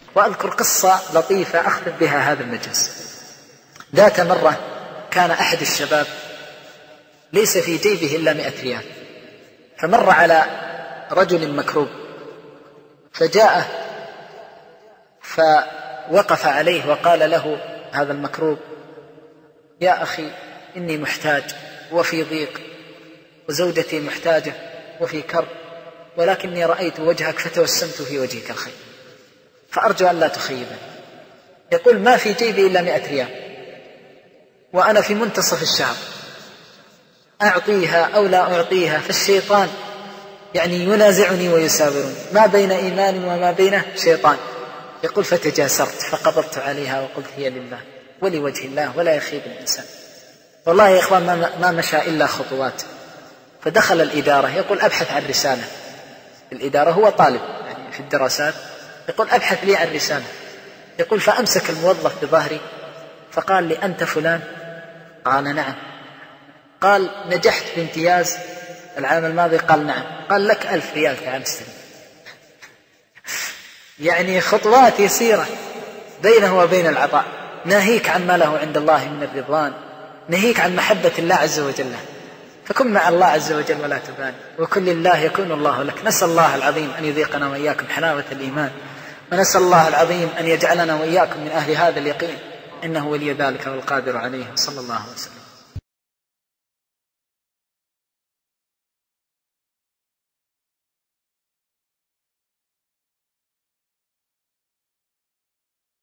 وأذكر قصة لطيفة أختم بها هذا المجلس. ذات مرة كان أحد الشباب ليس في جيبه إلا 100 ريال، فمر على رجل مكروب فجاءه فوقف عليه وقال له هذا المكروب: يا أخي إني محتاج وفي ضيق، وزوجتي محتاجة وفي كرب، ولكني رأيت وجهك فتوسمت في وجهك الخير، فأرجو أن لا تخيبني. يقول: ما في جيبي إلا 100 ريال وأنا في منتصف الشهر، أعطيها أو لا أعطيها فالشيطان ينازعني ويساورني، ما بين إيمان وما بينه شيطان. يقول: فتجاسرت فقبضت عليها وقلت هي لله ولوجه الله ولا يخيب الإنسان. والله يا إخوان ما مشى إلا خطوات، فدخل الإدارة. يقول: أبحث عن رسالة. الإدارة هو طالب في الدراسات، يقول: أبحث لي عن رسالة. يقول: فأمسك الموظف بظهري فقال لي: أنت فلان؟ قال: نعم. قال: نجحت بامتياز العام الماضي؟ قال: نعم. قال: لك 1000 ريال تعال استلم. خطوات يسيرة بينه وبين العطاء، ناهيك عما له عند الله من الرضوان، ناهيك عن محبة الله عز وجل. فكن مع الله عز وجل ولا تبالي، وكن لله يكون الله لك. نسأل الله العظيم أن يذيقنا وإياكم حلاوة الإيمان، ونسأل الله العظيم أن يجعلنا وإياكم من أهل هذا اليقين، إنه ولي ذلك والقادر عليه. صلى الله وسلم.